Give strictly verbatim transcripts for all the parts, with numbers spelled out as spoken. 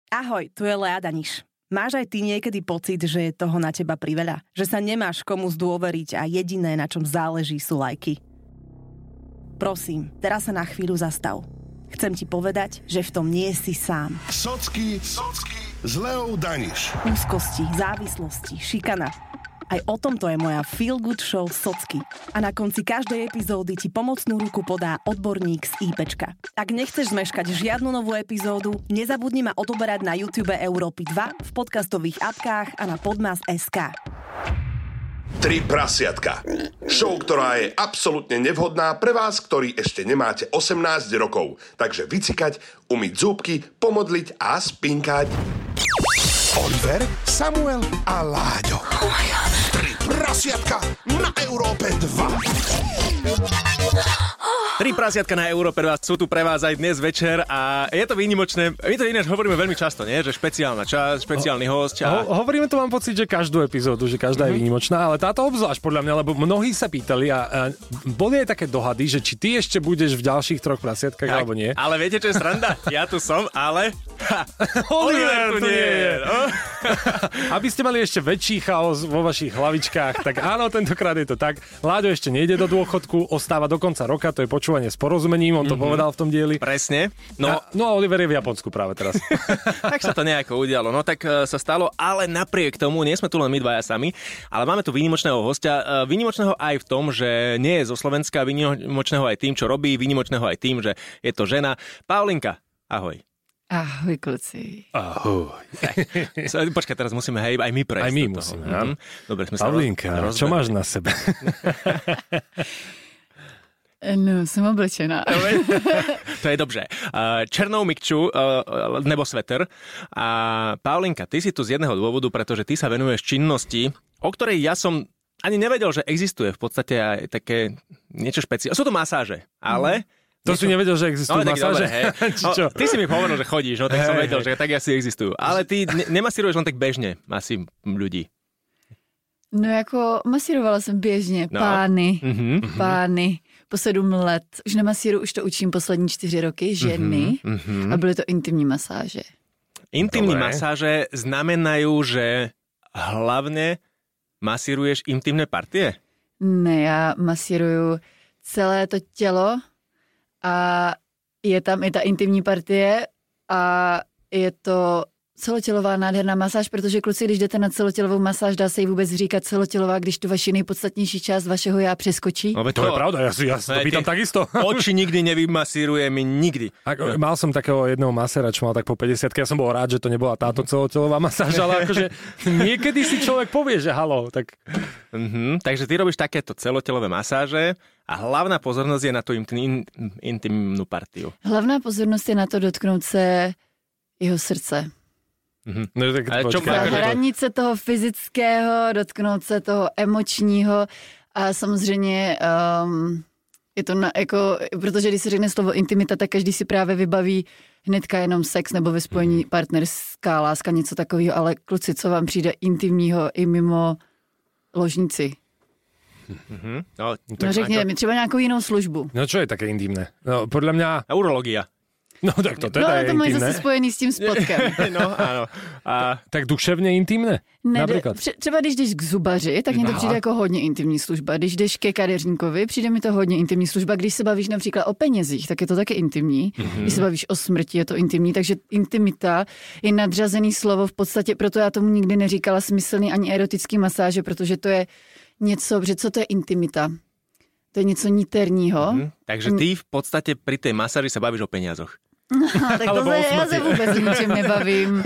Ahoj, tu je Lea Daniš. Máš aj ty niekedy pocit, že je toho na teba priveľa? Že sa nemáš komu zdôveriť a jediné, na čom záleží, sú lajky? Prosím, teraz sa na chvíľu zastav. Chcem ti povedať, že v tom nie si sám. Socky, socky s Leou Daniš. Úzkosti, závislosti, šikana. Aj o tomto je moja Feel Good Show Socky. A na konci každej epizódy ti pomocnú ruku podá odborník z IPčka. Ak nechceš zmeškať žiadnu novú epizódu, nezabudni ma odoberať na YouTube Európy dva, v podcastových apkách a na podmas bodka es ká. Tri prasiatka. Show, ktorá je absolútne nevhodná pre vás, ktorí ešte nemáte osemnásť rokov. Takže vycikať, umyť zúbky, pomodliť a spinkať. Oliver, Samuel a Láďo. Oh my God. Tri prasiatka na Európe dva. Tri prasiatka na Európe dva sú tu pre vás aj dnes večer a je to výnimočné. My to ináč hovoríme veľmi často, nie? Že špeciálna časť, špeciálny hosť. A... Ho, hovoríme to, mám pocit, že každú epizódu, že každá mm-hmm. je výnimočná, ale táto obzvlášť podľa mňa, lebo mnohí sa pýtali a, a boli aj také dohady, že či ty ešte budeš v ďalších troch prasiatkách tak, alebo nie. Ale viete, čo je sranda? Ja tu som, ale... Ha, Oliver tu nie je. No? Aby ste mali ešte väčší chaos vo vašich hlavičkách, tak áno, tentokrát je to tak. Láďo ešte nejde do dôchodku, ostáva do konca roka, to je počúvanie s porozumením, on to mm-hmm. povedal v tom dieli. Presne. No a, no a Oliver je v Japonsku práve teraz. Tak sa to nejako udialo. No tak uh, sa stalo, ale napriek tomu, nie sme tu len my dvaja sami, ale máme tu výnimočného hostia. Uh, výnimočného aj v tom, že nie je zo Slovenska, výnimočného aj tým, čo robí, výnimočného aj tým, že je to žena. Paulinka, ahoj. Ahoj, kluci. Ahoj. Počkaj, teraz musíme hej, aj my prejsť. Aj my musíme. Mhm. Dobre, sme Paulinka, sa roz... čo máš na sebe? No, som oblečená. To je dobře. Černou mikču, nebo sveter. A Paulinka, ty si tu z jedného dôvodu, pretože ty sa venuješ činnosti, o ktorej ja som ani nevedel, že existuje v podstate aj také niečo špeciálne. Sú to masáže, ale... To niečo... si nevedel, že existujú no, masáže? No, ty si mi hovoril, že chodíš, no tak hey, som vedel, hey. že tak asi existujú. Ale ty ne- nemasíruješ len tak bežne asi ľudí. No jako masírovala jsem běžně no. pány, mm-hmm. pány po sedm let. Už nemasíru, už to učím poslední čtyři roky, ženy mm-hmm. a byly to intimní masáže. Intimní Dobre. masáže znamenajú, že hlavne masíruješ intimné partie? Ne, já masíruju celé to tělo a je tam i ta intimní partie a je to celotělová nádherná masáž, protože kluci, když jdete na celotělovou masáž, dá se jí vůbec říkat celotělová, když tu vaši nejpodstatnější část vašeho já přeskočí? No, to, to je pravda, ja si, ja si to pýtam takisto. Oči nikdy nevymasírujeme, nikdy. Ak, mal som takého jedného maséra, čo mal tak po päťdesiatke, ja som bol rád, že to nebola táto celotelová masáž, ale akože niekedy si človek povie, že haló, tak... Mm-hmm, takže ty robíš takéto celotelové masáže a hlavná pozornosť je na tú intim, intimnú partiu. Hlavná pozornosť je na to dotknout se jeho srdce. Mm-hmm. No, tak čo, hranice toho fyzického, dotknout se toho emočního a samozřejmě um, je to na, jako, protože když se řekne slovo intimita, tak každý si právě vybaví hnedka jenom sex nebo ve spojení mm. partnerská láska, něco takového, ale kluci, co vám přijde intimního i mimo ložnici? Mm-hmm. No, no řekněte mi třeba nějakou jinou službu. No čo je také intimné? No, podľa mňa... Urológia. No tak to teda no, je to intimné. No to zase spojený s tím spodkem. No áno. A... Tak duševně intimné? Ne, například. Třeba když jdeš k zubaři, tak mně to přijde jako hodně intimní služba. Když jdeš ke kadeřníkovi, přijde mi to hodně intimní služba. Když se bavíš například o penězích, tak je to taky intimní. Mm-hmm. Když se bavíš o smrti, je to intimní. Takže intimita je nadřazený slovo v podstatě, proto já tomu nikdy neříkala smyslný ani erotický masáže, protože to je něco, že co to je intimita? To je něco niterního. Mm-hmm. Takže ty v podstate pri tej masáži sa bavíš o peniazoch. No, tak to se, ja sa vôbec ničím nebavím.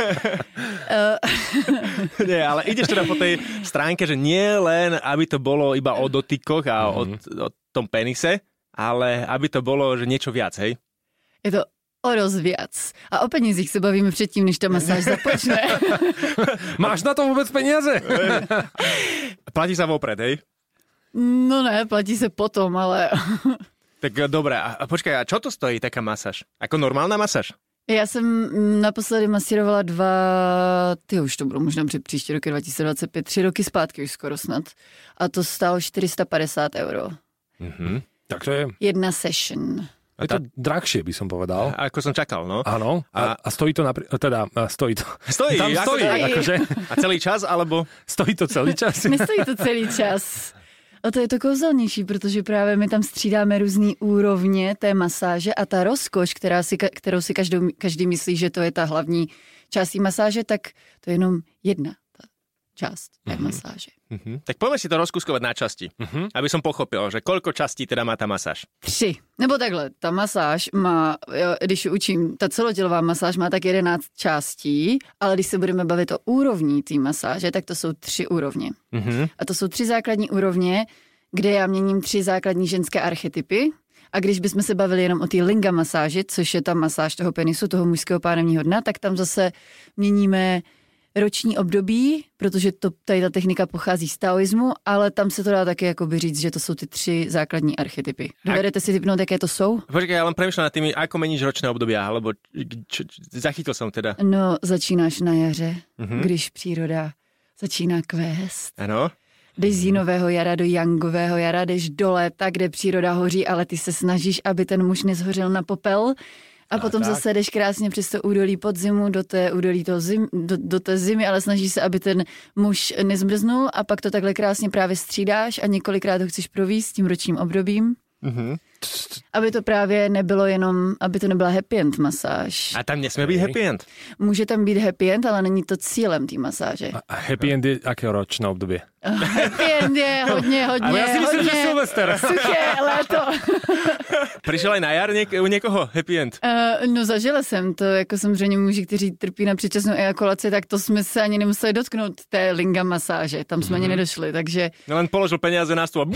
Nie, ale ideš teda po tej stránke, že nie len, aby to bolo iba o dotykoch a mm-hmm. o, o tom penise, ale aby to bolo, že niečo viac, hej? Je to o roz viac. A o penězích se bavíme předtím, než ta masáž započne. Máš na to vůbec peníze? Platí sa vopred, hej? No ne, platí se potom, ale... Tak dobré, a počkaj, a čo to stojí taká masáž? Ako normálna masáž? Já jsem naposledy masírovala dva, ty už to budou možná před příští roky dva tisíce dvacet pět, tři roky zpátky už skoro snad. A to stálo čtyři sta padesát euro. Mhm. Tak to je... Jedna session. Je to drahšie, by som povedal. Ako som čakal, no. Áno. A, a stojí to napríklad, teda stojí to. Stojí, tam ako stojí. stojí. Akože... A celý čas, alebo? Stojí to celý čas? Nestojí to celý čas. A to je to kouzelnější, protože právě my tam střídáme různý úrovně té masáže a ta rozkoš, která si, kterou si každou, každý myslí, že to je ta hlavní část masáže, tak to je jenom jedna ta část té mm-hmm. masáže. Mm-hmm. Tak poďme si to rozkuskovať na časti, mm-hmm. aby som pochopil, že koľko častí teda má tá masáž. Tři. Nebo takhle, ta masáž má, jo, když učím, ta celotělová masáž má tak jedenáct částí, ale když se budeme bavit o úrovní té masáže, tak to jsou tři úrovně. Mm-hmm. A to jsou tři základní úrovně, kde já měním tři základní ženské archetypy. A když bychom se bavili jenom o té linga masáži, což je ta masáž toho penisu, toho mužského pánevního dna, tak tam zase měníme roční období, protože to, tady ta technika pochází z taoismu, ale tam se to dá taky jakoby říct, že to jsou ty tři základní archetypy. Dovedete si typnout, jaké to jsou? Počkej, ja len premýšľam nad tými, ako meníš ročné obdobia, alebo čo, čo, zachytil som teda. No, začínáš na jaře, mm-hmm. když příroda začíná kvést. Ano. Jdeš z jinového jara do jangového jara, jdeš do léta, kde příroda hoří, ale ty se snažíš, aby ten muž nezhořel na popel. A potom a zase jdeš krásně přes to údolí podzimu do té údolí toho zim, do, do té zimy, ale snažíš se, aby ten muž nezmrznul a pak to takhle krásně právě střídáš a několikrát ho chceš províst tím ročním obdobím. Mm-hmm. Aby to právě nebylo jenom, aby to nebyla happy end masáž. A tam nesmie byť happy end? Může tam být happy end, ale není to cílem té masáže. A happy end je akého ročné období? Happy end je hodně, hodně, ale ja si myslím, hodně že Silvester. suché léto. Přišel aj na jar něk- u někoho happy end? Uh, no zažila jsem to, jako samozřejmě muži, kteří trpí na předčasnou ejakulaci, tak to jsme se ani nemuseli dotknout té linga masáže, tam jsme mm-hmm. ani nedošli, takže... No len položil peniaze na stôl.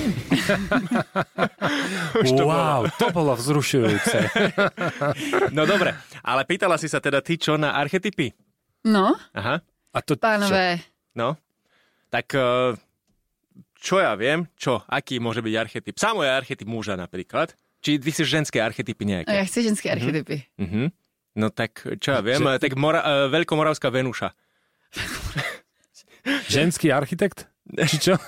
Wow, to bolo vzrušujúce. No dobre, ale pýtala si sa teda ty čo na archetypy? No, aha. A to pánové. Čo? No, tak čo ja viem, čo, aký môže byť archetyp? Samo je archetyp muža napríklad. Či ty chceš ženské archetypy nejaké? A ja chcem ženské archetypy. Uh-huh. No tak, čo ja viem, že... tak mora, uh, veľkomoravská Venuša. Ženský architekt? Či čo?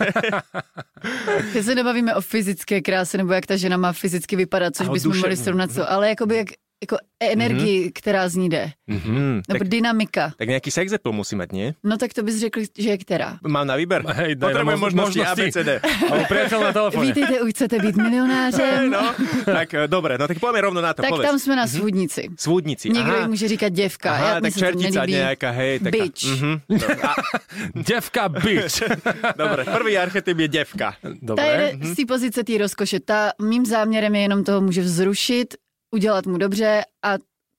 Keď se nebavíme o fyzické kráse, nebo jak ta žena má fyzicky vypadat, což bychom mohli srovnat to, ale jakoby jak, jako energii, mm-hmm. která z ní jde. Mm-hmm. Nebo tak, dynamika. Tak nějaký sex appeal musí mať, nie? No tak to bys řekl, že je která. Mám na výber? Hej, potrebujem možnosti, možnosti A B C D. Ale priateľ na telefóne. Vítejte, už chcete být milionářem. No, tak dobre, no tak poďme rovno na to. Tak povedz. tam jsme na svůdnici. Mm-hmm. Svůdnici, Někdo aha. jim může říkat děvka. Aha, Já tak čertica nejaká, hej. Taká. Bitch. Mm-hmm. A... Devka, bitch. Dobre, prvý archetyp je devka. Dobre. Ta je z té pozice té rozkoše. Ta mým záměrem je jenom toho může vzrušit, udělat mu dobře a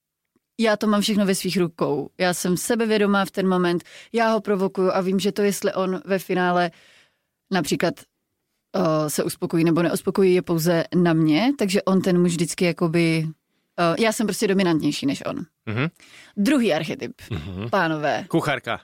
já to mám všechno ve svých rukou. Já jsem sebevědomá v ten moment, já ho provokuju a vím, že to, jestli on ve finále například uh, se uspokojí nebo neuspokojí, je pouze na mě, takže on ten muž vždycky jakoby... Uh, já jsem prostě dominantnější než on. Mm-hmm. Druhý archetyp, mm-hmm. pánové. Kuchárka.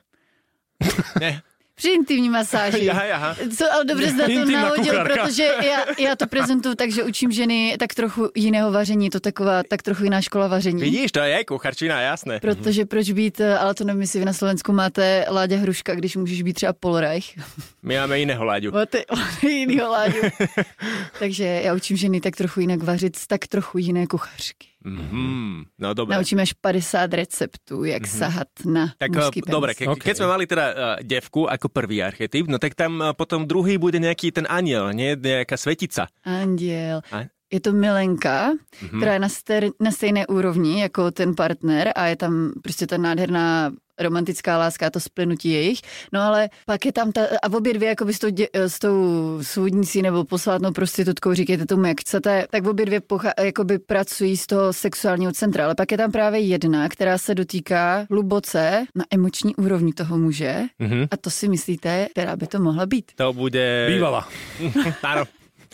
Ne. Při intimní masáži. Aha, aha. Co, ale dobře jste to nahodil, protože já, já to prezentuju tak, že učím ženy tak trochu jiného vaření, to taková tak trochu jiná škola vaření. Vidíš, to je kucharčina, jasné. Protože proč být, ale to nevím, jestli vy na Slovensku máte Láďa Hruška, když můžeš být třeba Polreich. My máme jiného Láďu. Máte jinýho Láďu. Takže já učím ženy tak trochu jinak vařit z tak trochu jiné kuchařky. Mm-hmm. No dobre. Naučíme až päťdesiat receptů, jak mm-hmm. sahat na tak, mužský penis. Dobre, ke, okay. Keď sme mali teda uh, devku ako prvý archetyp, no tak tam uh, potom druhý bude nejaký ten aniel, nie? Nejaká svetica. Anděl. A? Je to milenka, mm-hmm. která je na, ster, na stejné úrovni jako ten partner a je tam prostě ta nádherná romantická láska a to splynutí jejich. No ale pak je tam ta, a v obě dvě jakoby s tou, dě, s tou svůdnicí nebo posvátnou prostitutkou, říkejte tomu, jak chcete, tak v obě dvě pocha, jakoby pracují z toho sexuálního centra. Ale pak je tam právě jedna, která se dotýká hluboce na emoční úrovni toho muže. Mm-hmm. A to si myslíte, která by to mohla být? To bude... Bývala. Áno.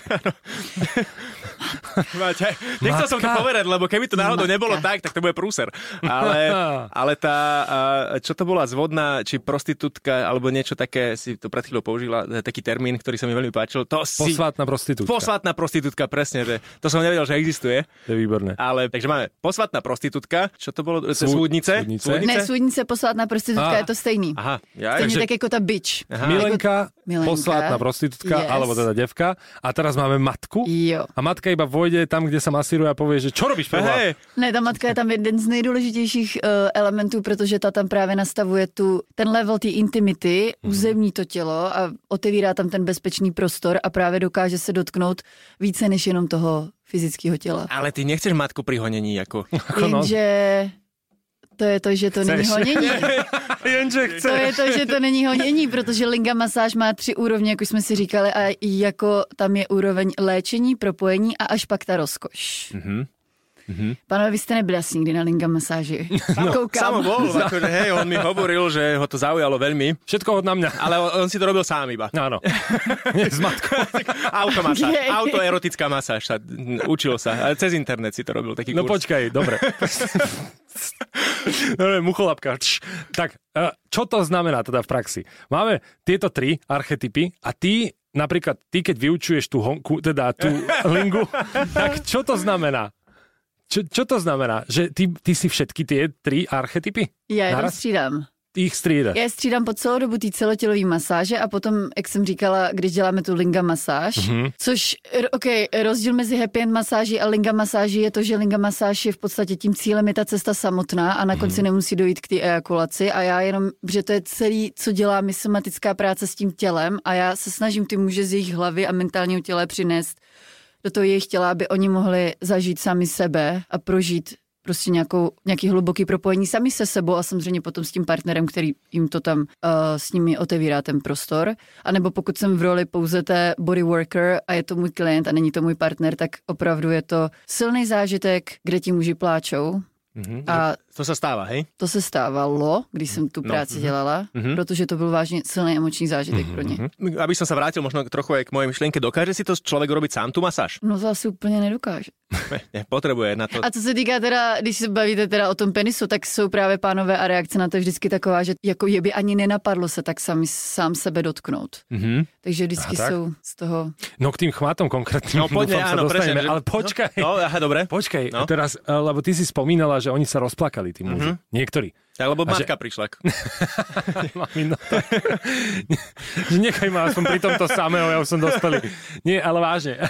Nechcel som to povedať, lebo keby to náhodou Matka. nebolo tak, tak to bude prúser. Ale, ale tá, čo to bola zvodná, či prostitútka, alebo niečo také, si to pred chvíľou použila, taký termín, ktorý sa mi veľmi páčil. To si... Posvátna prostitútka. Posvátna prostitútka, presne, že to som nevedel, že existuje. To je výborné. Ale, takže máme posvátna prostitútka, čo to bolo? Svúdnice? Svúdnice? Ne, svúdnice, posvátna prostitútka ah. je to stejný. Aha. Ja, Stejne takže... tak ako tá bitch. Aha. Milenka, Milenka, posvátna prostitútka, yes. alebo teda devka. A teraz máme matku Jo. a matka iba vojde tam, kde sa masíruje a povie, že čo robíš prvá? Hej, Ne, ta matka je tam jeden z nejdůležitějších uh, elementů, protože ta tam právě nastavuje tu, ten level té intimity, mm. uzemní to tělo a otevírá tam ten bezpečný prostor a právě dokáže se dotknout více než jenom toho fyzického těla. ale ty nechceš matku pri honení, ako... Jenže to je to, že to Chceš. není honění. Jenže chce. To je to, že to není honění, protože linga masáž má tři úrovně, jak už jsme si říkali, a jako tam je úroveň léčení, propojení a až pak ta rozkoš. Mhm. Mhm. Pánové, vy jste nebyli asi nikdy na linga masáži. No, Koukám. samo bol, akože, hej, on mi hovoril, že ho to zaujalo veľmi, Všetko od na mňa. ale on, on si to robil sám iba. Áno. Nie s matkou. Automasáž, Jej. autoerotická masáž, sa, učil sa, ale cez internet si to robil, taký No kurz. počkaj, dobre. Dobre, mucholapka. Čš. Tak, e, čo to znamená teda v praxi? Máme tieto tri archetypy a ty, napríklad ty, keď vyučuješ tú, honku, teda tú lingu, tak čo to znamená? Čo, čo to znamená? Že ty, ty si všetky tie tri archetypy? Já je Naraz? střídám. Ty ich střídaš. Já je střídám po celou dobu té celotělové masáže a potom, jak jsem říkala, když děláme tu linga masáž, mm-hmm. což, ok, rozdíl mezi happy end masáží a linga masáží je to, že linga masáž je v podstatě tím cílem je ta cesta samotná a na konci mm-hmm. nemusí dojít k té ejakulaci a já jenom, že to je celý, co dělá mi somatická práce s tím tělem a já se snažím ty muže z jejich hlavy a mentálního těla přinést do toho jejich těla, aby oni mohli zažít sami sebe a prožít prostě nějakou, nějaký hluboký propojení sami se sebou a samozřejmě potom s tím partnerem, který jim to tam uh, s nimi otevírá ten prostor. A nebo pokud jsem v roli pouze té body worker a je to můj klient a není to můj partner, tak opravdu je to silný zážitek, kde ti muži pláčou. Mhm. A To sa stáva, hej? to se stávalo, když jsem tu práci No, dělala, mhm. protože to byl vážně silný emoční zážitek pro ně. Mhm. Aby som sa vrátil možno trochu aj k mojej myšlienke, dokáže si to človek robiť sám tú masáž? No to asi úplně nedokáže. Ne, ne, potrebuje na to. A co se týká teda, když se bavíte teda o tom penisu, tak jsou právě pánové a reakce na to je vždycky taková, že jako je by ani nenapadlo se tak sami, sám sebe dotknout. Mhm. Takže vždycky Aha, tak. jsou z toho... No k tým chvátom konkrétnym. No poďme, dúfam, sa áno, dostaneme, presne. že- Ale počkaj. No, no aha, dobre. Počkaj, No. teraz, e, lebo ty si spomínala, že oni sa rozplakali, tí muži. Mhm. Niektorí. Tak, lebo A že- matka prišla. Mami, no, tak. Že nechaj ma aspoň pri tomto samého, ja už som dospelý. Nie, ale vážne.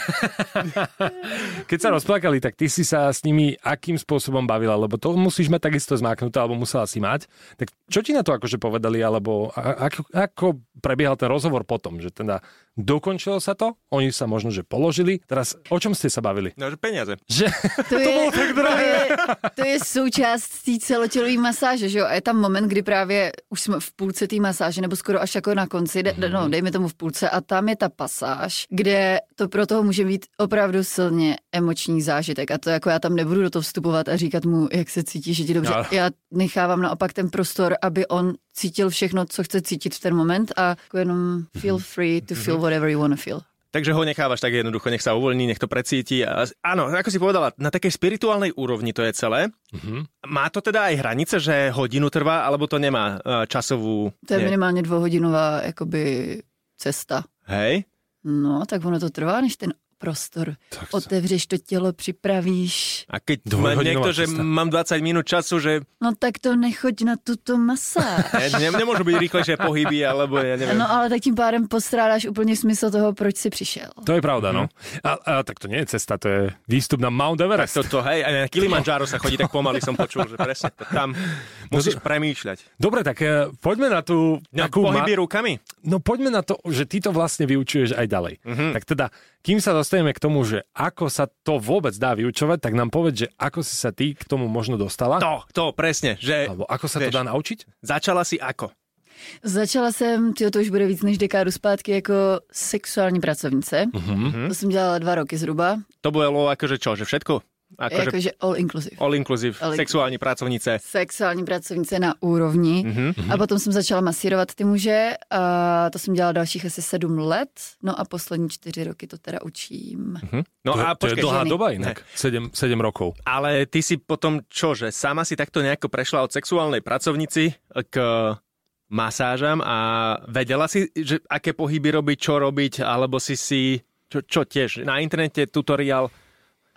Keď sa rozplakali, tak ty si sa s nimi akým spôsobom bavila? Lebo to musíš mať takisto zmáknuté, alebo musela si mať. Tak čo ti na to akože povedali, alebo a- ako, ako prebiehal ten rozhovor potom? Že teda dokončilo sa to, oni sa možno, že položili. Teraz o čom ste sa bavili? No, že peniaze. Že... To je, bylo tak drahé. To je, to je součást té celotělové masáže, že jo? A je tam moment, kdy právě už jsme v půlce té masáže, nebo skoro až jako na konci, de, no, dejme tomu v půlce, a tam je ta pasáž, kde to pro toho může být opravdu silně emoční zážitek. A to jako já tam nebudu do toho vstupovat a říkat mu, jak se cítí, že ti dobře. No. Já nechávám naopak ten prostor, aby on cítil všechno, co chce cítit v ten moment a jako jenom feel free to feel whatever you want to feel. Takže ho nechávaš tak jednoducho, nech sa uvoľní, nech to precíti. A, áno, ako si povedala, na takej spirituálnej úrovni to je celé. Mhm. Má to teda aj hranice, že hodinu trvá, alebo to nemá uh, časovú... To je nie. minimálně dvouhodinová jakoby cesta. Hej? No, tak ono to trvá, než ten prostor Tak to- otevřeš to tělo, připravíš. A keď má Dvojhodinová niekto, že cesta. mám dvadsať minút času, že No tak to nechoď na tuto masáž. ne, ne, nemôžu byť rýchlejšie pohyby, alebo ja neviem. No ale tak tím pádem postrádáš úplně smysl toho, proč si přišel. To je pravda, no. A, a tak to nie je cesta, to je výstup na Mount Tak Everest. toto, hej, aj na Kilimanjaro sa chodí tak pomaly, som počul, že presne, to tam musíš premýšľať. Dobre, tak e, poďme na tú... No, takú ma- pohyby rukami? No poďme na to, že ty to vlastne vyučuješ aj ďalej. Mhm. Tak teda, kým sa dostaneme k tomu, že ako sa to vôbec dá vyučovať, tak nám povedz, že ako si sa ty k tomu možno dostala? To, to, presne, že Alebo ako sa to vieš, dá naučiť? začala si ako? Začala jsem, tyjo, to už bude víc než dekádu zpátky, jako sexuální pracovnice. Mhm. To jsem dělala dva roky zhruba. To bolo akože čo, že všetko? Akože Jakože all inclusive. all inclusive, All inclusive. sexuální pracovnice. Sexuální pracovnice na úrovni. Mhm. A potom jsem začala masírovat ty muže a to jsem dělala dalších asi sedm let. No a poslední čtyři roky to teda učím. Hm? No to, a to je počkej, dlhá ženy. doba inak, sedem rokov. ale ty si potom čo, že sama si takto nejako prešla od sexuálnej pracovnici k masážam a vedela si, že aké pohyby robiť, čo robiť, alebo si si, čo, čo tiež, na internete tutoriál?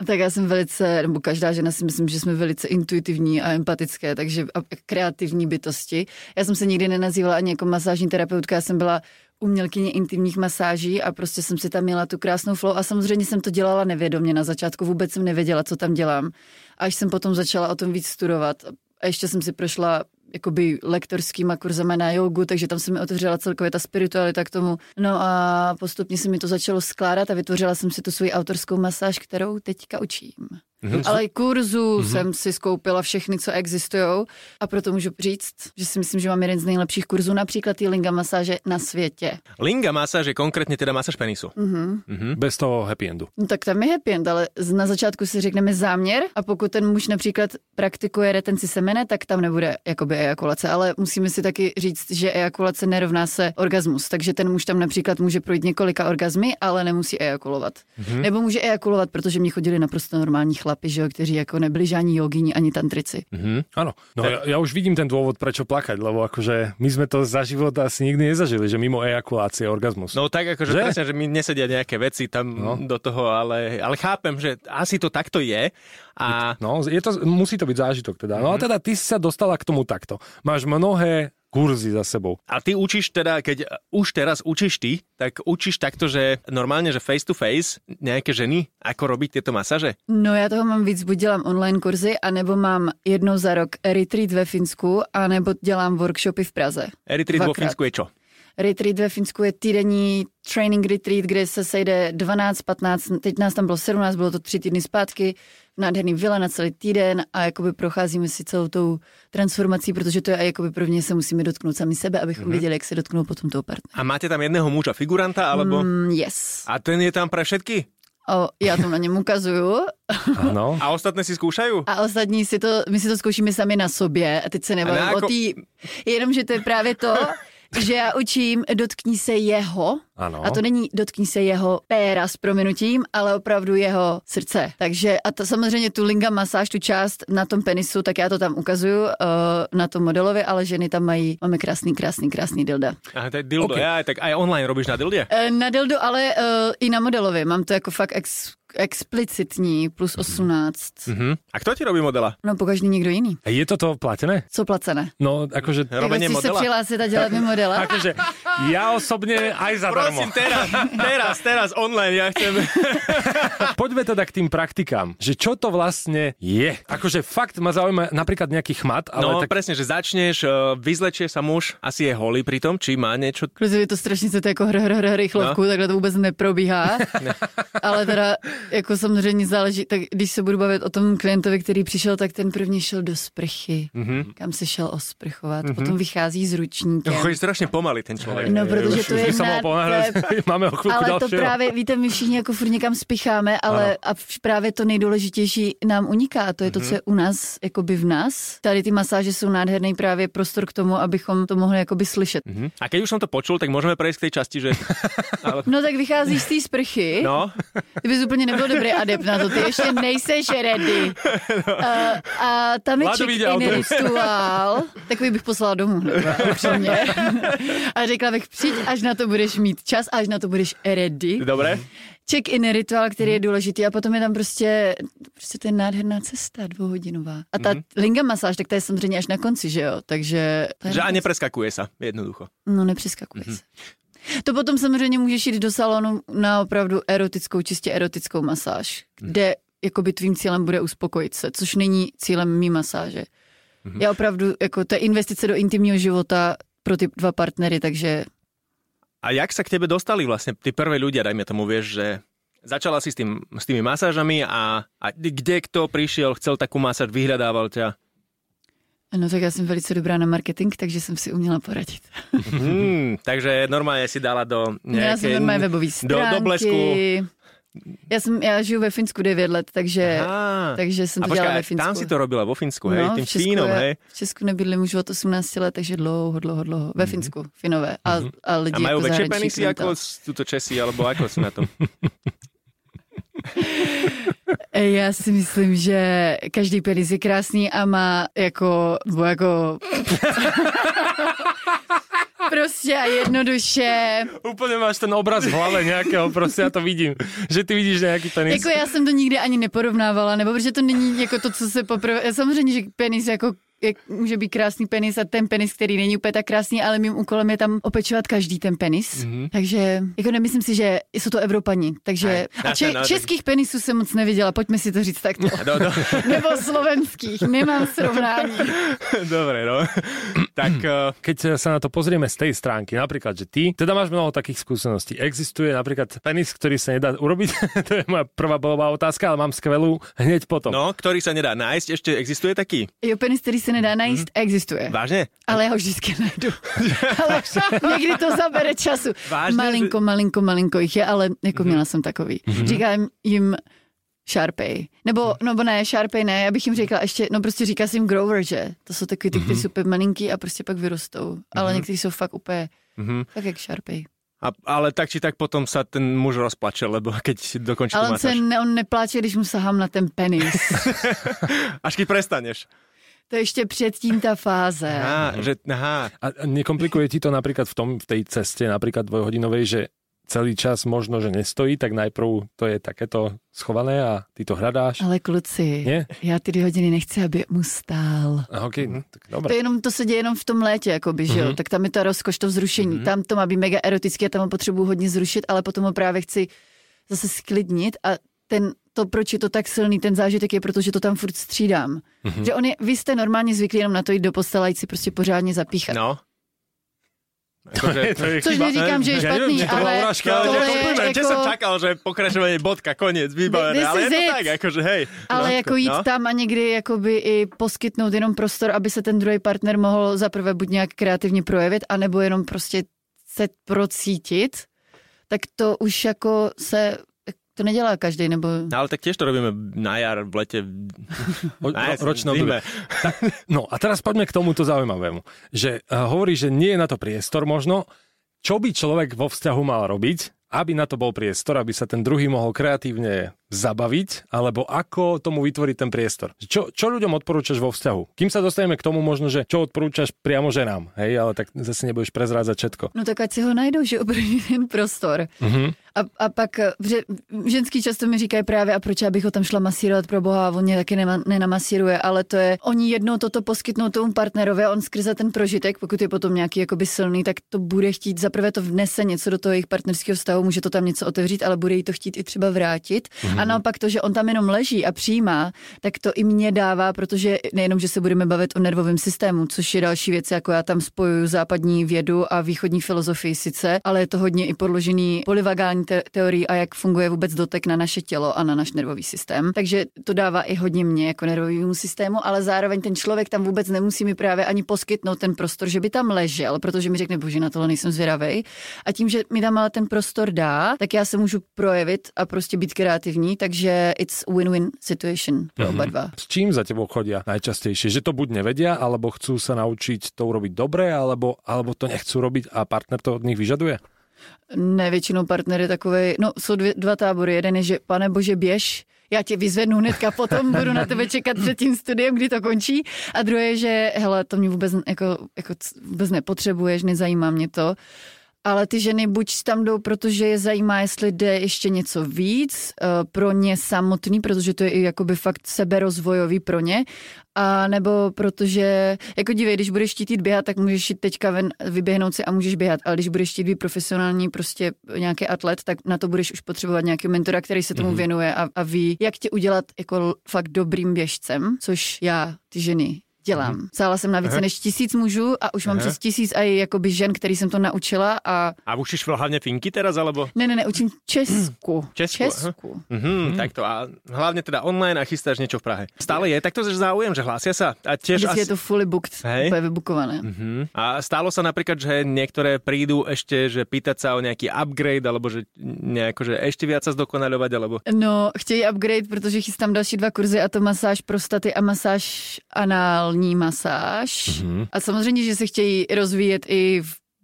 Tak já jsem velice, nebo každá žena si myslím, že jsme velice intuitivní a empatické, takže a kreativní bytosti. Já jsem se nikdy nenazývala ani jako masážní terapeutka, já jsem byla umělkyně intimních masáží a prostě jsem si tam měla tu krásnou flow a samozřejmě jsem to dělala nevědomě na začátku, vůbec jsem nevěděla, co tam dělám. Až jsem potom začala o tom víc studovat a ještě jsem si prošla jakoby lektorskýma kurzama na jogu, takže tam se mi otevřela celkově ta spiritualita k tomu. No a postupně se mi to začalo skládat a vytvořila jsem si tu svoji autorskou masáž, kterou teďka učím. Mm-hmm. Ale kurzu mm-hmm. jsem si skoupila všechny, co existujou a proto můžu říct, že si myslím, že mám jeden z nejlepších kurzů, například i linga masáže na světě. Linga masáž je konkrétně teda masáž penisu. Mm-hmm. Mm-hmm. Bez toho happy endu. No tak tam je happy end, ale na začátku si řekneme záměr a pokud ten muž například praktikuje retenci semene, tak tam nebude jakoby ejakulace, ale musíme si taky říct, že ejakulace nerovná se orgasmus, takže ten muž tam například může projít několika orgasmy, ale nemusí ejakulovat. Mm-hmm. Nebo může ejakulovat, protože mě chodili naprosto normální chlapi, že jo, kteří jako nebyli žádní jogini ani tantrici. Mm-hmm. Áno, no ja, ja už vidím ten dôvod, prečo plakať, lebo akože my sme to za život asi nikdy nezažili, že mimo ejakulácie orgazmus. No tak akože že? Presne, že mi nesedia nejaké veci tam no. do toho, ale, ale chápem, že asi to takto je. A... No, je to, musí to byť zážitok teda. No a teda ty si sa dostala k tomu takto. Máš mnohé kurzy za sebou. A ty učíš teda, keď už teraz učíš ty, tak učíš takto, že normálne, že face to face nejaké ženy, ako robiť tieto masáže? No já toho mám víc, buď dělám online kurzy, anebo mám jednou za rok retreat ve Finsku, anebo dělám workshopy v Praze. Retreat vo Finsku je čo? Retreat ve Finsku je týdenní training retreat, kde se sejde dvanáct patnáct, teď nás tam bylo sedmnáct, bylo to tři týdny zpátky, nádherný vila na celý týden a jakoby procházíme si celou tou transformací, protože to je jakoby prvně se musíme dotknout sami sebe, abychom mm-hmm. věděli, jak se dotknout potom toho partnera. A máte tam jedného muža figuranta, alebo? Mm, yes. A ten je tam pre všetky? O, já to na něm ukazuju. Ano. A ostatné si zkoušají? A ostatní si to, my si to zkoušíme sami na sobě a teď se nebavím jako... o tý, jenomže to je právě to, že já učím dotkni se jeho, ano. A to není dotkni se jeho péra s prominutím, ale opravdu jeho srdce. Takže a to samozřejmě tu linga masáž, tu část na tom penisu, tak já to tam ukazuju uh, na tom modelovi, ale ženy tam mají, máme krásný, krásný, krásný dilda. Aha, to je dildo, okay. Ja, tak aj online robíš na dildě? Uh, na dildo, ale uh, i na modelovi, mám to jako fakt ex... explicitní, plus osmnáct. Mm-hmm. A kto ti robí modela? No pokaždý někdo jiný. A je toto platené? Co placené? No, akože... Robenie modela? Chceš se přihlásit a dělat mi modela? Akože ja osobne aj zadarmo. Prosím, teraz, teraz, teraz online, ja chcem... Poďme teda k tým praktikám, že čo to vlastne je? Akože fakt ma zaujíma napríklad nejaký chmat, ale no, tak... presne, že začneš, vyzlečie sa muž, asi je holý pri tom, či má niečo... Protože je to strašně to jako hr, hr, hr, rychlovku, no. Takhle to vůbec neprobíhá. Ale teda jako samozřejmě záleží, tak když se budu bavit o tom klientovi, který přišel, tak ten první šel do sprchy, mm-hmm. kam se šel osprchovat, mm-hmm. potom vychází s ručníkem. Chodí strašně pomaly ten člověk. No, protože to je na máme o chvilku ale dalšího. to právě, víte, my všichni jako furt někam spicháme, ale ano. A právě to nejdůležitější nám uniká a to je to, co je u nás, jakoby v nás. Tady ty masáže jsou nádherný právě prostor k tomu, abychom to mohli jakoby slyšet. Mm-hmm. A keď už jsem to počul, tak můžeme prejsť k tej časti, že... Ale... No tak vycházíš z té sprchy. No. Ty bys úplně nebyl dobrý adept na to, ty ještě nejseš ready. No. A, a tam je check-in rituál. Takový bych poslala domů. Upřímně. A řekla bych, přijď, až na to budeš mít čas, až na to budeš ready. Dobré. Check-in rituál, který je důležitý a potom je tam prostě, prostě to je nádherná cesta, dvouhodinová. A ta mm-hmm. linga masáž, tak to je samozřejmě až na konci, že jo? Takže... Že a nepreskakuje se, jednoducho. No, nepřeskakuje mm-hmm. se. To potom samozřejmě můžeš jít do salonu na opravdu erotickou, čistě erotickou masáž, kde jakoby tvým cílem bude uspokojit se, což není cílem mý masáže. Mm-hmm. Já opravdu, jako to je investice do intimního života pro ty dva partnery, takže... A jak sa k tebe dostali vlastne tí prví ľudia, dajme tomu, vieš, že začala si s, tým, s tými masážami a, a kde kto prišiel, chcel takú masáž, vyhľadával ťa? No tak já jsem velice dobrá na marketing, takže jsem si uměla poradit. Hmm, takže normálně si dala do nějaké... Já jsem normálně webový stránky. Do, do blesku. Já, jsem, já žiju ve Finsku devět let, takže, takže jsem to počkej, dělala ve Finsku. Tam si to robila vo Finsku, hej? No, Tým Fínom, hej? V Česku nebydlím už od osmnácti let, takže dlouho, dlouho, dlouho. Ve Finsku, Finové. A, a lidi a majú jako väčšie penisy ako túto Česi, alebo ako sú na tom? Já si myslím, že každý penis je krásný a má jako, bo jako... prostě a jednoduše. Úplně máš ten obraz v hlave nějakého, prostě já to vidím, že ty vidíš nějaký penis. Jako já jsem to nikdy ani neporovnávala, nebo protože to není jako to, co se poprvé... Samozřejmě, že penis jako jak může být krásný penis a ten penis, který není úplně tak krásný, ale mým úkolem je tam opečovat každý ten penis. Mm-hmm. Takže jako nemyslím si, že jsou to Evropani. Takže a če, českých penisů jsem moc neviděla, pojďme si to říct takto. No, no. Nebo slovenských, nemám srovnání. Dobre, no. Tak uh... keď sa na to pozrieme z tej stránky, napríklad, že ty, teda máš mnoho takých skúseností. Existuje napríklad penis, ktorý sa nedá urobiť? To je moja prvá bolová otázka, ale mám skvelú hneď potom. No, ktorý sa nedá nájsť, ešte existuje taký? Jo, penis, ktorý sa nedá najíst, mm. existuje. Vážne? Ale já ho vždycky najdu. Ale někdy to zabere času. Vážne? Malinko, malinko, malinko jich je, ale jako měla jsem takový. Mm-hmm. Říkám jim Sharpay. Nebo, nebo ne, Sharpay ne, já bych jim řekla ještě, no prostě říká si jim Grover, že? To jsou takový ty, kteří jsou úplně malinký a prostě pak vyrostou. Ale mm-hmm. někteří jsou fakt úplně, mm-hmm. tak jak Sharpay. A, ale tak či tak potom sa ten muž rozplače, lebo keď dokončí ale tu masáž. Ale on, on nepláče, když mu sahám na ten penis. Až keď prestaneš. To ještě předtím ta fáze. Aha, že, aha. A nekomplikuje ti to napríklad v tom, v tej ceste, napríklad dvojhodinovej, že celý čas možno, že nestojí, tak najprv to je takéto schované a ty to hľadáš. Ale kluci, Nie? já ty dvě hodiny nechci, aby mu stál. Aha, okay, mm. tak dobré. To, jenom, to se děje jenom v tom létě, jakoby, mm-hmm. že jo? Tak tam je ta rozkoš, to vzrušení. Mm-hmm. Tam to má být mega erotické, tam ho potřebuji hodně zrušit, ale potom ho právě chci zase sklidnit a ten, to, proč je to tak silný, ten zážitek je, protože to tam furt střídám. Mm-hmm. Že on je, vy jste normálně zvyklí jenom na to jít do postele a jít si prostě pořádně zapíchat. No. To je, to je Což chyba. neříkám, že je špatný, ja neviem, ale urážka, tohle ale je kompliment, jako... som čakal, že pokračovanie bodka, koniec, vybavené, ale je to tak, akože hej. Ale no, jako jít no. tam a někdy jakoby i poskytnout jenom prostor, aby se ten druhý partner mohl zaprvé buď nějak kreativně projevit, anebo jenom prostě se procítit, tak to už jako se... To nedělá každý, nebo... No, ale tak tiež to robíme na jar, v lete. O, ro, ročné obdobie. No a teraz poďme k tomuto zaujímavému. Že uh, hovorí, že nie je na to priestor možno. Čo by človek vo vzťahu mal robiť, aby na to bol priestor, aby sa ten druhý mohol kreatívne zabaviť, alebo ako tomu vytvoriť ten priestor. Čo, čo ľuďom odporúčaš vo vzťahu? Kým sa dostaneme k tomu možno, že čo odporúčaš priamo ženám, hej, ale tak zase nebudeš prezrádzať všetko. No tak ať si ho najdou, že opravdu ten prostor. Mm-hmm. A, a pak že ženský často mi říkají právě, a proč já bych ho tam šla masírovat pro boha, a on mě taky nema, nenamasíruje, ale to je, oni jednou toto poskytnou tomu partnerovi a on skrze ten prožitek, pokud je potom nějaký jakoby silný, tak to bude chtít, zaprvé to vnese něco do toho jejich partnerského vztahu, může to tam něco otevřít, ale bude jí to chtít i třeba vrátit. Mm-hmm. A naopak to, že on tam jenom leží a přijímá, tak to i mě dává, protože nejenom, že se budeme bavit o nervovém systému, což je další věc, jako já tam spojuju západní vědu a východní filozofii sice, ale je to hodně i podložený polyvagální te- teorií a jak funguje vůbec dotek na naše tělo a na náš nervový systém. Takže to dává i hodně mě jako nervovému systému, ale zároveň ten člověk tam vůbec nemusí mi právě ani poskytnout ten prostor, že by tam ležel, protože mi řekne, bože, na tohle nejsem zvědavej. A tím, že mi tam ale ten prostor dá, tak já se můžu projevit a prostě být kreativní, takže it's win-win situation pro oba dva. S čím za tebou chodia najčastejšie? Že to buď nevedia, alebo chcú sa naučiť to urobiť dobre, alebo, alebo to nechcú robiť a partner to od nich vyžaduje? Ne, většinou partner je takovej, no jsou dvě, dva tábory. Jeden je, že pane bože, běž, já tě vyzvednu hnedka, potom budu na tebe čekat před tím studiem, kdy to končí. A druhé je, že hele, to mě vůbec, jako, jako vůbec nepotřebuješ, nezajímá mě to. Ale ty ženy buď tam jdou, protože je zajímá, jestli jde ještě něco víc uh, pro ně samotný, protože to je i jakoby fakt seberozvojový pro ně, a nebo protože, jako dívej, když budeš chtít jít běhat, tak můžeš jít teďka ven, vyběhnout si a můžeš běhat, ale když budeš chtít být profesionální prostě nějaký atlet, tak na to budeš už potřebovat nějaký mentora, který se tomu mm-hmm. věnuje a, a ví, jak tě udělat jako fakt dobrým běžcem, což já ty ženy dělám. Sála jsem na více Aha. než tisíc mužů a už Aha. mám přes tisíc aj jakoby žen, který jsem to naučila. A, a učíš hlavně finky teraz, alebo? Ne, ne, ne, učím Česku. Česku. Česku. Mhm, takto. A hlavne teda online a chystáš niečo v Prahe. Stále je takto, že záujem, že hlásia sa? A tiež Vždycky as... je to fully booked, úplne vybukované. Uh-huh. A stálo sa napríklad, že niektoré prídu ešte, že pýtať sa o nejaký upgrade, alebo že nejako, že ešte viac sa zdokonaľovať, alebo? No, chtějí upgrade, protože chystám další dva kurzy, a to masáž prostaty a masáž anál masáž. Mm-hmm. A samozřejmě, že se chtějí rozvíjet i v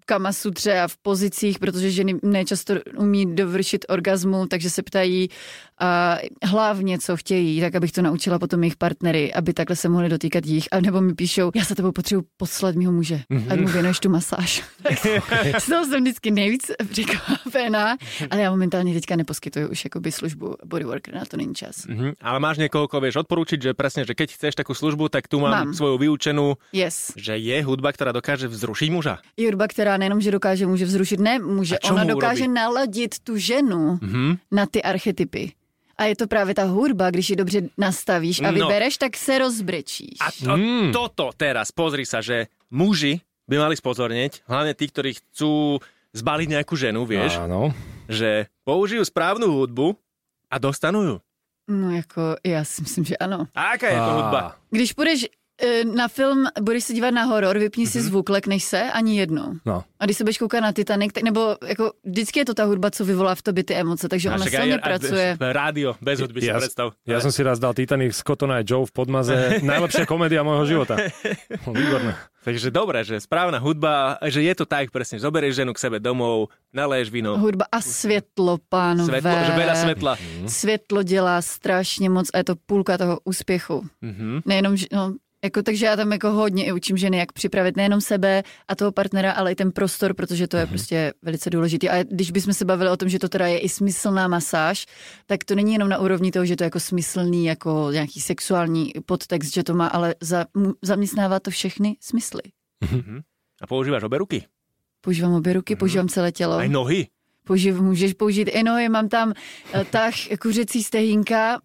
kamasutře a v pozicích, protože ženy nečasto umí dovršit orgazmu, takže se ptají a hlavně, co chtějí, tak abych to naučila potom jejich partnery, aby takhle se mohli dotýkat jich. A nebo mi píšou, já za tebou potřebuji poslat mýho muže, mm-hmm. ať mu věnuješ tu masáž. Z toho jsem vždycky nejvíc překvapená, ale já momentálně teďka neposkytuju už jakoby službu bodyworker, na to není čas. Mm-hmm. Ale máš niekoho, koho vieš odporučiť, že presne, že keď chceš takú službu, tak tu mám, mám. svoju vyučenú, yes. že je hudba, ktorá dokáže vzrušiť muža. Je hudba, která nejenom, že dokáže muže vzrušit, ne, muže, ona dokáže urobí? naladit tu ženu mm-hmm. na ty archetypy. A je to právě ta hudba, když ji dobře nastavíš a vybereš, no. tak se rozbrečíš. A to, mm. toto teraz, pozri sa, že muži by mali spozornieť, hlavne tí, ktorí chcú zbaliť nejakú ženu, vieš, Áno. že použijú správnu hudbu a dostanú ju. No jako, já si myslím, že ano. A aká je to hudba? Když půjdeš na film, budeš se dívat na horor, vypni mm-hmm. si zvuk, lekneš se, ani jednou. No. A když se budeš koukat na Titanic, tak, nebo jako vždycky je to ta hudba, co vyvolá v tobě ty emoce, takže ona silně pracuje. Rádio, bez hudby si ja, predstav. Ja som si raz dal Titanic z Cotton Eye Joe v podmaze. Najlepšia komédia môjho života. Výborné. Takže dobré, že správna hudba, že je to tak presne, zoberieš ženu k sebe domov, naleješ víno. Hudba a světlo, pánové. Světlo, že veľa světla. Mm. Světlo dělá strašně moc a je to půlka toho úspěchu. Mm-hmm. Nejenom, že, no, jako, takže já tam jako hodně i učím ženy, jak připravit nejenom sebe a toho partnera, ale i ten prostor, protože to je mm-hmm. prostě velice důležitý. A když bychom se bavili o tom, že to teda je i smyslná masáž, tak to není jenom na úrovni toho, že to je jako smyslný, jako nějaký sexuální podtext, že to má, ale za, zaměstnává to všechny smysly. Mm-hmm. A používáš obě ruky? Používám obě ruky, mm-hmm. používám celé tělo. Aj nohy? Použiv, můžeš použít i nohy, mám tam tah kuřecí stehínka.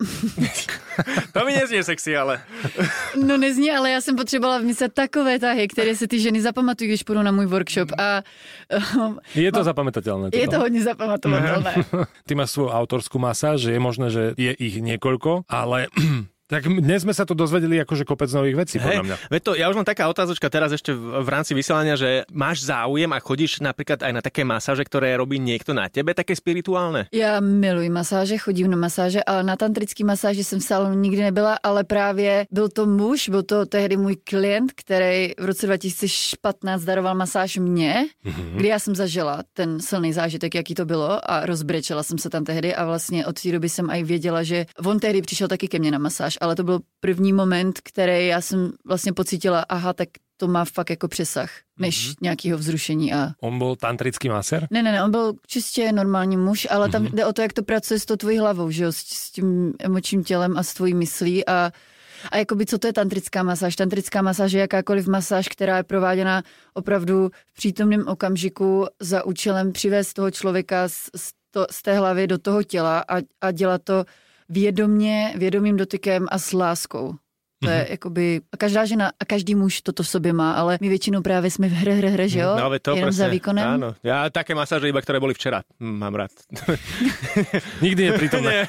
To mi neznie sexy, ale... No nezní, ale já jsem potřebovala vymyslet takové tahy, které se ty ženy zapamatují, když půjdou na můj workshop. A, je to no, zapamätateľné. Je to hodně zapamatovatelné. Ty máš svoju autorskú masáž, že je možné, že je ich niekoľko, ale... Tak dnes sme sa to dozvedeli akože kopec nových vecí, podľa mňa. Veď to, ja už mám taká otázočka teraz ešte v, v rámci vysielania, že máš záujem a chodíš napríklad aj na také masáže, ktoré robí niekto na tebe, také spirituálne? Já miluji masáže, chodím na masáže, ale na tantrický masáži jsem v salonu nikdy nebyla, ale právě byl to muž, byl to tehdy můj klient, který v roce dva tisíce patnáct daroval masáž mně, mm-hmm. kdy já jsem zažila ten silný zážitek, jaký to bylo a rozbrečela jsem se tam tehdy a vlastně od té doby jsem aj věděla, že on tehdy přišel taky ke mně na masáž, ale to byl první moment, který já jsem vlastně pocítila, aha, tak to má fakt jako přesah, než mm-hmm. nějakého vzrušení. A... On byl tantrický masér? Ne, ne, ne, on byl čistě normální muž, ale tam mm-hmm. jde o to, jak to pracuje s tou tvojí hlavou, že jo, s, s tím emočním tělem a s tvojí myslí a A jakoby, co to je tantrická masáž? Tantrická masáž je jakákoliv masáž, která je prováděna opravdu v přítomném okamžiku za účelem přivést toho člověka z, z, to, z té hlavy do toho těla a, a dělat to vědomně, vědomým dotykem a s láskou. To je jakoby, a každá žena a každý muž toto v sobě má, ale my většinou právě jsme v hre, hre, hre, že jo? No, to jenom presne, za výkonem. Áno. Ja také masáže iba, ktoré boli včera. Mám rád. Nikdy neprítomné.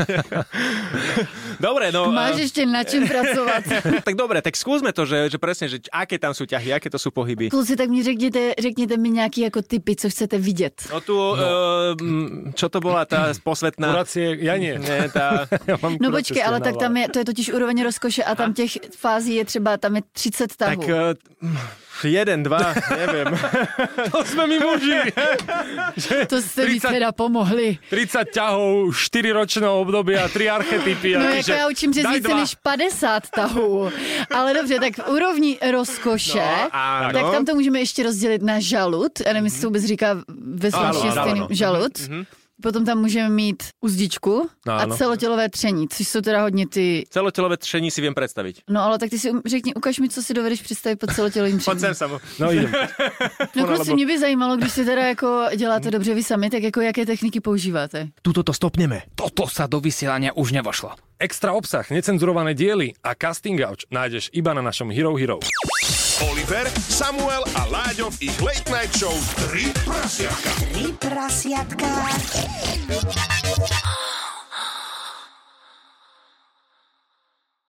Dobre, no... Máš ešte na čím pracovať. Tak dobre, tak skúsme to, že, že presne, že aké tam sú ťahy, aké to sú pohyby. Kluci, tak mi řekněte, řekněte mi nějaký jako typy, co chcete vidět. No tu, no. Uh, čo to bola tá posvetná... Kuracie, ja nie. Nie, tá... ja no počkej, ale tak tam je, to je totiž úroveň rozkoše a tam těch fází je třeba, tam je třicet tahů. Tak uh, jeden, dva, neviem. To sme my muži. To ste mi teda pomohli. tridsať ťahov, štyri ročné obdobie a tri archetypy. No jako já učím přes více než padesát tahů. Ale dobře, tak v úrovni rozkoše, no, tak tam to můžeme ještě rozdělit na žalud. Já nevím, jestli se vůbec říká ve slunčně stejný žalud. Mm-hmm. Potom tam můžeme mít uzdičku no, a celotělové tření, což jsou teda hodně ty... Celotělové tření si vím představit. No ale tak ty si řekni, ukaž mi, co si dovedeš představit pod celotělovým třením. Pojď sem samo. No jdem. No kluci, mě by zajímalo, když si teda jako děláte dobře vy sami, tak jako jaké techniky používáte? Tuto to stopneme. Toto sa do vysielania už nevošlo. Extra obsah, necenzurované diely a casting couch nájdeš iba na našom Hero Hero. Oliver, Samuel a Láďo v ich Late Night Show Tri prasiatka. Tri prasiatka.